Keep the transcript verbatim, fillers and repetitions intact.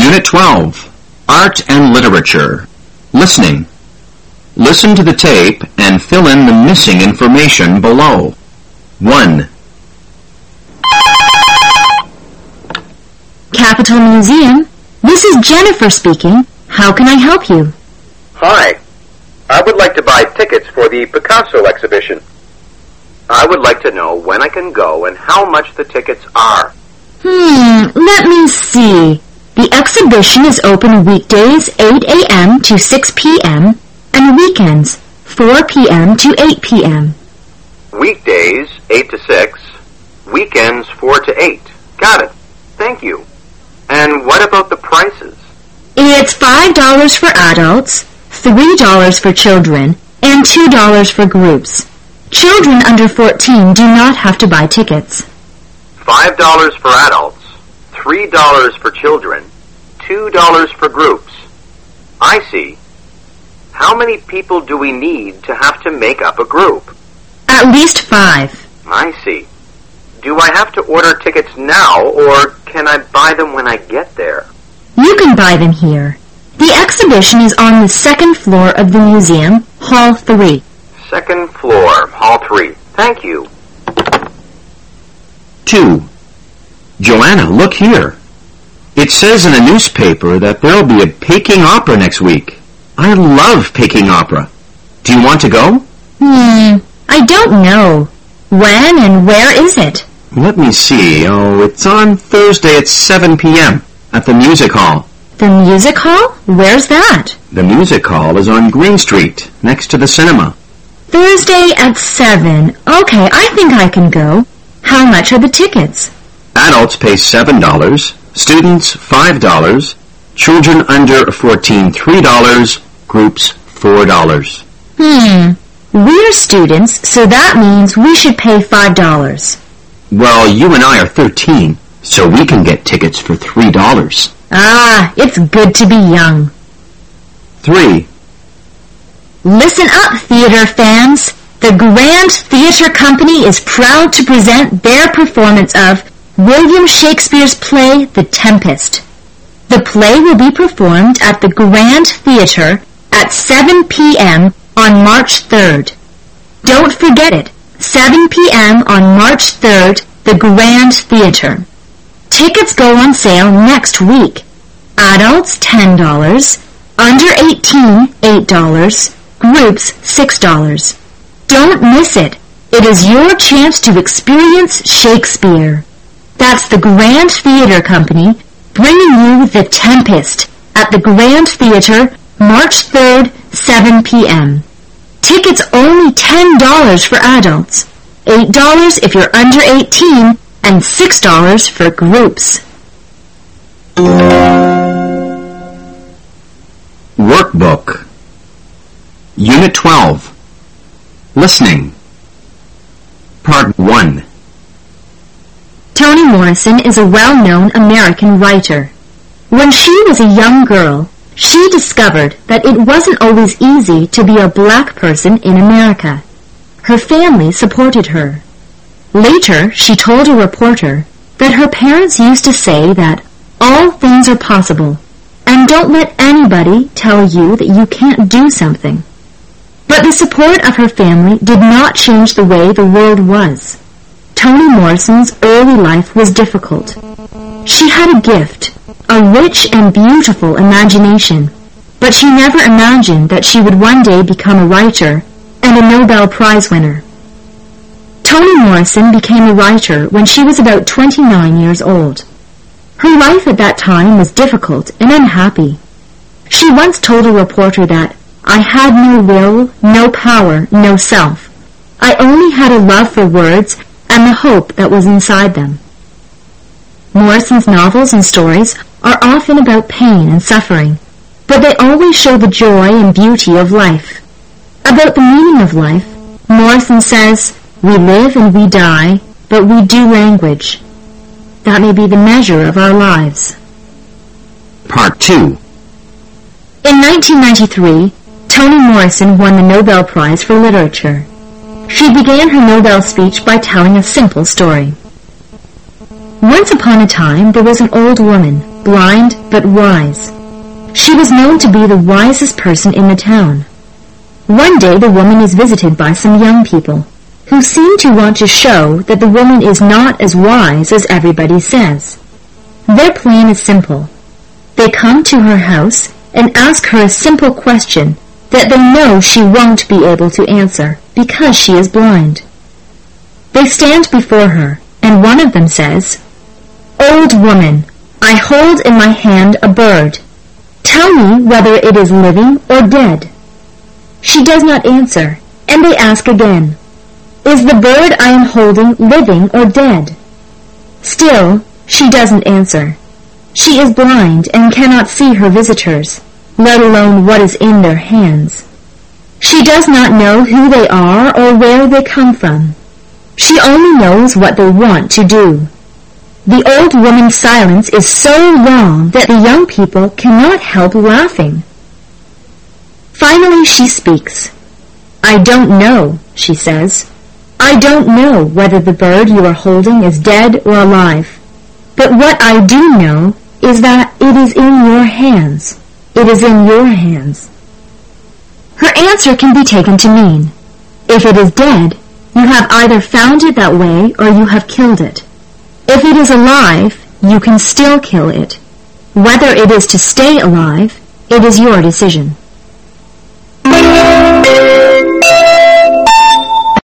Unit twelve, Art and Literature. Listening. Listen to the tape and fill in the missing information below. one. Capitol Museum. This is Jennifer speaking. How can I help you? Hi. I would like to buy tickets for the Picasso exhibition. I would like to know when I can go and how much the tickets are. Hmm, let me see. The exhibition is open weekdays eight a.m. to six p.m. and weekends four p.m. to eight p.m. Weekdays eight to six, weekends four to eight. Got it. Thank you. And what about the prices? It's five dollars for adults, three dollars for children, and two dollars for groups. Children under fourteen do not have to buy tickets. five dollars for adults, three dollars for children, two dollars for groups. I see. How many people do we need to have to make up a group? At least five. I see. Do I have to order tickets now, or can I buy them when I get there? You can buy them here. The exhibition is on the second floor of the museum, Hall three. Second floor, Hall three. Thank you. two. Joanna, look here. It says in a newspaper that there'll be a Peking opera next week. I love Peking opera. Do you want to go? Hmm, I don't know. When and where is it? Let me see. Oh, it's on Thursday at seven p.m. at the music hall. The music hall? Where's that? The music hall is on Green Street, next to the cinema. Thursday at seven. Okay, I think I can go. How much are the tickets? Adults pay seven dollars, students five dollars, children under fourteen three dollars, groups four dollars. Hmm, we're students, so that means we should pay five dollars. Well, you and I are thirteen, so we can get tickets for three dollars. Ah, it's good to be young. three. Listen up, theater fans. The Grand Theatre Company is proud to present their performance of William Shakespeare's play, The Tempest. The play will be performed at the Grand Theatre at seven p.m. on March third. Don't forget it, seven p.m. on March third, the Grand Theatre. Tickets go on sale next week. Adults, ten dollars. Under eighteen, eight dollars. Groups, six dollars. Don't miss it. It is your chance to experience Shakespeare. That's the Grand Theatre Company bringing you The Tempest at the Grand Theatre, March third, seven p.m. Tickets only ten dollars for adults, eight dollars if you're under eighteen, and six dollars for groups. Workbook. Unit twelve. Listening. Part one. Toni Morrison is a well-known American writer. When she was a young girl, she discovered that it wasn't always easy to be a black person in America. Her family supported her. Later, she told a reporter that her parents used to say that all things are possible, and don't let anybody tell you that you can't do something. But the support of her family did not change the way the world was. Toni Morrison's early life was difficult. She had a gift, a rich and beautiful imagination, but she never imagined that she would one day become a writer and a Nobel Prize winner. Toni Morrison became a writer when she was about twenty-nine years old. Her life at that time was difficult and unhappy. She once told a reporter that, "I had no will, no power, no self. I only had a love for words and the hope that was inside them." Morrison's novels and stories are often about pain and suffering, but they always show the joy and beauty of life. About the meaning of life, Morrison says, "We live and we die, but we do language. That may be the measure of our lives." Part two. In nineteen ninety-three, Toni Morrison won the Nobel Prize for Literature. She began her Nobel speech by telling a simple story. Once upon a time, there was an old woman blind but wise. She was known to be the wisest person in the town. One day the woman is visited by some young people, who seem to want to show that the woman is not as wise as everybody says. Their plan is simple. They come to her house and ask her a simple question that they know she won't be able to answer because she is blind. They stand before her, and one of them says, "Old woman, I hold in my hand a bird. Tell me whether it is living or dead." She does not answer, and they ask again, "Is the bird I am holding living or dead?" Still, she doesn't answer. She is blind and cannot see her visitors, let alone what is in their hands. She does not know who they are or where they come from. She only knows what they want to do. The old woman's silence is so long that the young people cannot help laughing. Finally she speaks. "I don't know," she says. "I don't know whether the bird you are holding is dead or alive. But what I do know is that it is in your hands. It is in your hands." Her answer can be taken to mean, if it is dead, you have either found it that way or you have killed it. If it is alive, you can still kill it. Whether it is to stay alive, it is your decision.